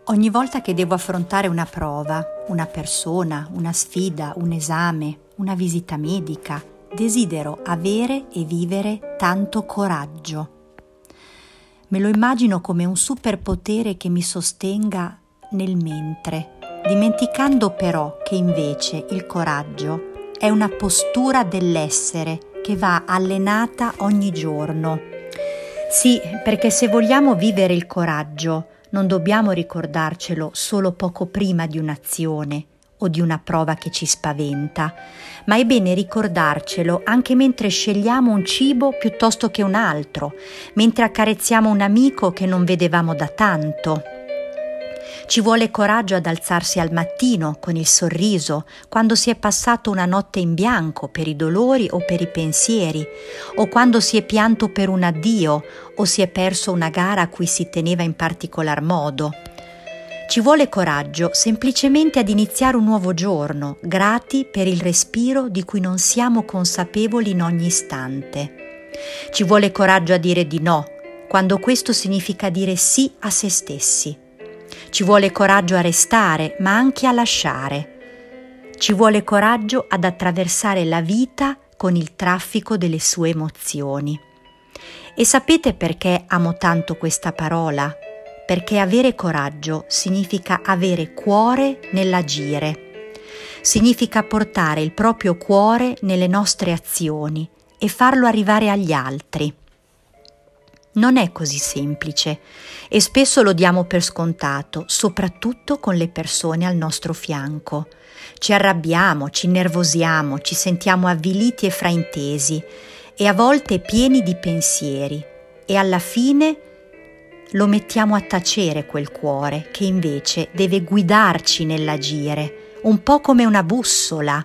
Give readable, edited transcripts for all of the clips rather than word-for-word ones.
Ogni volta che devo affrontare una prova, una persona, una sfida, un esame, una visita medica, desidero avere e vivere tanto coraggio. Me lo immagino come un superpotere che mi sostenga nel mentre, dimenticando però che invece il coraggio è una postura dell'essere che va allenata ogni giorno. Sì, perché se vogliamo vivere il coraggio, non dobbiamo ricordarcelo solo poco prima di un'azione o di una prova che ci spaventa, ma è bene ricordarcelo anche mentre scegliamo un cibo piuttosto che un altro, mentre accarezziamo un amico che non vedevamo da tanto. Ci vuole coraggio ad alzarsi al mattino con il sorriso quando si è passato una notte in bianco per i dolori o per i pensieri, o quando si è pianto per un addio o si è perso una gara a cui si teneva in particolar modo. Ci vuole coraggio semplicemente ad iniziare un nuovo giorno, grati per il respiro di cui non siamo consapevoli in ogni istante. Ci vuole coraggio a dire di no, quando questo significa dire sì a se stessi. Ci vuole coraggio a restare, ma anche a lasciare. Ci vuole coraggio ad attraversare la vita con il traffico delle sue emozioni. E sapete perché amo tanto questa parola? Perché avere coraggio significa avere cuore nell'agire. Significa portare il proprio cuore nelle nostre azioni e farlo arrivare agli altri. Non è così semplice e spesso lo diamo per scontato, soprattutto con le persone al nostro fianco. Ci arrabbiamo, ci innervosiamo, ci sentiamo avviliti e fraintesi e a volte pieni di pensieri e alla fine lo mettiamo a tacere quel cuore che invece deve guidarci nell'agire, un po' come una bussola.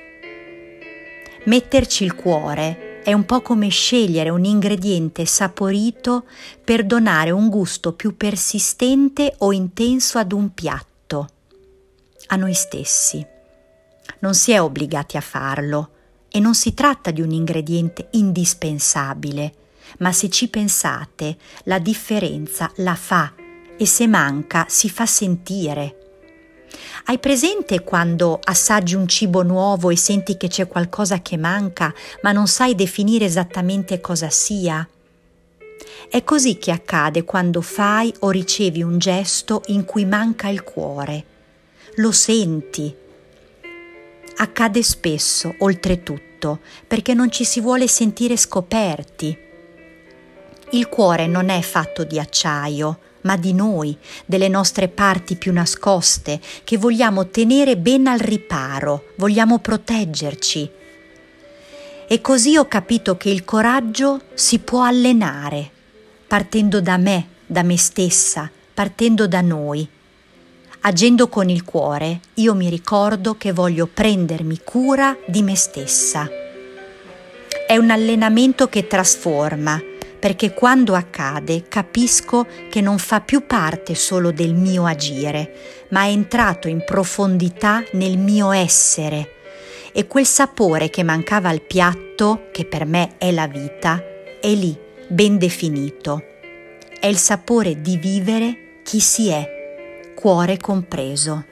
Metterci il cuore è un po' come scegliere un ingrediente saporito per donare un gusto più persistente o intenso ad un piatto, a noi stessi. Non si è obbligati a farlo e non si tratta di un ingrediente indispensabile, ma se ci pensate, la differenza la fa e se manca si fa sentire. Hai presente quando assaggi un cibo nuovo e senti che c'è qualcosa che manca, ma non sai definire esattamente cosa sia? È così che accade quando fai o ricevi un gesto in cui manca il cuore. Lo senti. Accade spesso, oltretutto, perché non ci si vuole sentire scoperti. Il cuore non è fatto di acciaio, ma di noi, delle nostre parti più nascoste, che vogliamo tenere ben al riparo, vogliamo proteggerci. E così ho capito che il coraggio si può allenare, partendo da me stessa, partendo da noi. Agendo con il cuore, io mi ricordo che voglio prendermi cura di me stessa. È un allenamento che trasforma, perché quando accade capisco che non fa più parte solo del mio agire, ma è entrato in profondità nel mio essere e quel sapore che mancava al piatto, che per me è la vita, è lì, ben definito. È il sapore di vivere chi si è, cuore compreso.